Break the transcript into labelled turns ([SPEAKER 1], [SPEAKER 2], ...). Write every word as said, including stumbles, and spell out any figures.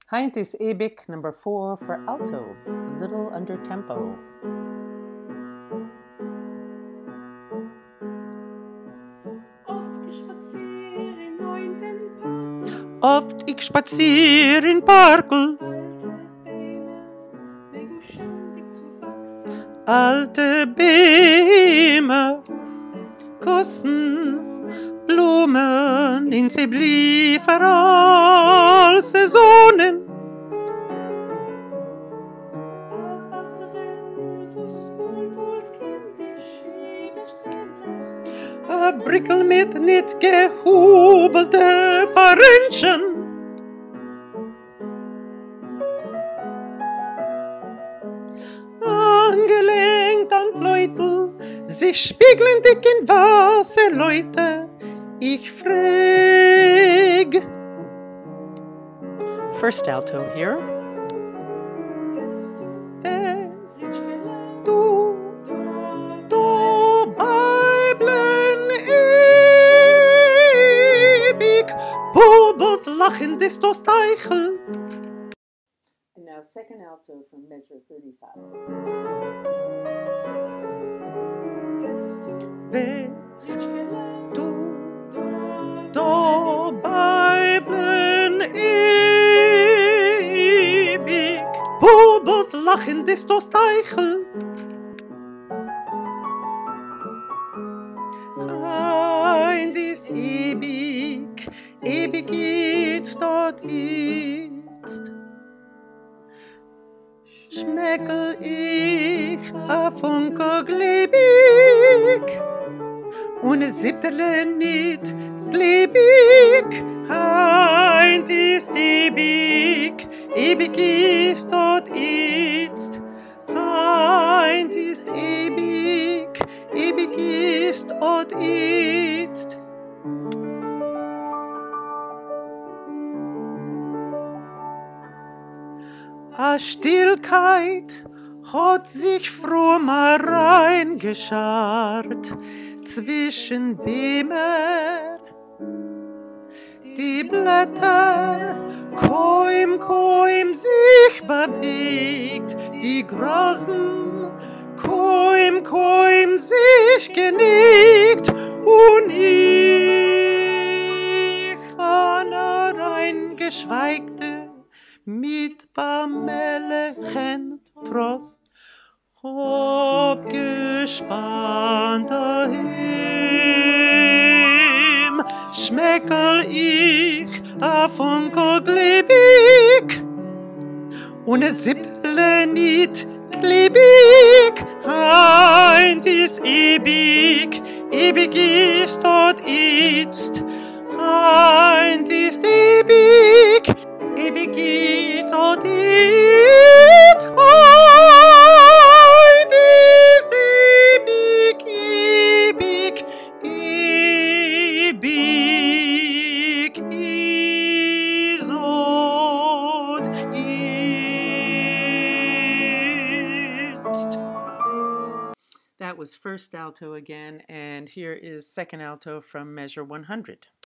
[SPEAKER 1] Heint is ewig number four for alto, a little under tempo. Oft ich spazier in Parkel, alte Bäume kussen, Blumen in sie blieb für all Saisonen. A Brickel mit nicht gehubelte Parentchen. Angelenkt an Beutel, sich spiegeln dick in Wasser, Leute, ich frag. First alto here. Des, du, du Beiblen ewig, bubelt lachend ist das Teichel.
[SPEAKER 2] And now second alto from measure thirty-five.
[SPEAKER 1] Wes du, du Beiblen ewig, bubelt lachend ist das Teichel. Ein dies ewig, ewig jetzt dort jetzt. Schmeckel ich a Funke glebig und es siebterle nicht glebig. Heint ist ewig, ewig ist dort jetzt. Heint ist ewig, ewig ist dort jetzt. A Stillkeit hat sich fromm reingescharrt zwischen Bämer. Die Blätter kaum, kaum sich bewegt, die Grasen kaum, kaum sich gelegt und ich an reingeschweigte mit Pamelechen Trott, hab gespannt daheim, schmeckel ich a Funke glebig und es siebtle nicht glebig. Heint ist ewig, ewig ist dort jetzt. Heint ist ewig, ewig ist dort jetzt. Heint ist ewig, ewig, ewig ist dort jetzt. That was first alto again, and here is second alto from measure one hundred.